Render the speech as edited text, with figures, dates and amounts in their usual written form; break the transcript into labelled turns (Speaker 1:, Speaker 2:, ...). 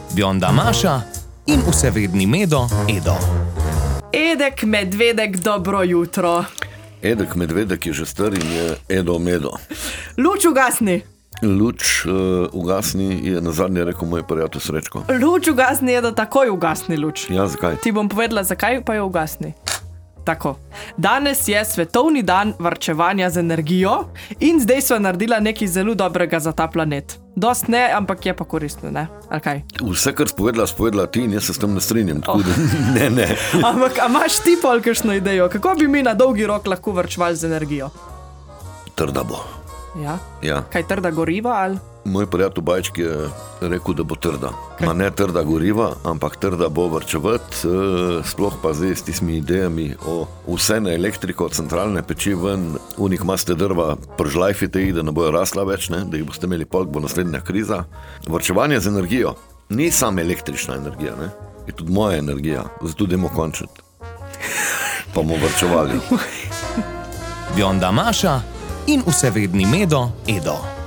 Speaker 1: Bionda Maša in vsevedni Medo Edo.
Speaker 2: Edek medvedek, dobro jutro.
Speaker 3: Edek medvedek je že star in je Edo Medo.
Speaker 2: Luč ugasni.
Speaker 3: Luč ugasni je nazadnje rekel moj prijatelj Srečko.
Speaker 2: Luč ugasni je, da takoj ugasni luč.
Speaker 3: Ja, zakaj?
Speaker 2: Ti bom povedala, zakaj pa jo ugasni. Tako. Danes je svetovni dan varčevanja z energijo in zdaj sva naredila nekaj zelo dobrega za ta planet. Dost ne, ampak je pa koristno, ne? Ali kaj?
Speaker 3: Vse, kar spovedala ti in jaz se s tem ne strinjam, tako da ne.
Speaker 2: Ampak, a imaš ti pol kakšno idejo? Kako bi mi na dolgi rok lahko varčevali z energijo?
Speaker 3: Trda bo. Ja.
Speaker 2: Kaj, trda goriva ali?
Speaker 3: Moj prijatelj Bajčk je rekel, da bo trda. Ma ne trda goriva, ampak trda bo varčevati, sploh pa zdaj s tistimi idejami o vse na elektriko, centralne peči ven, unik maste drva, pržlajfite jih, da ne bojo rasla več, ne? Da jih boste imeli polk, bo naslednja kriza. Varčevanje z energijo ni samo električna energija, ne? Je tudi moja energija, zato dajmo končati. Pa bomo varčevali.
Speaker 1: Bionda Maša in vsevedni Medo Edo.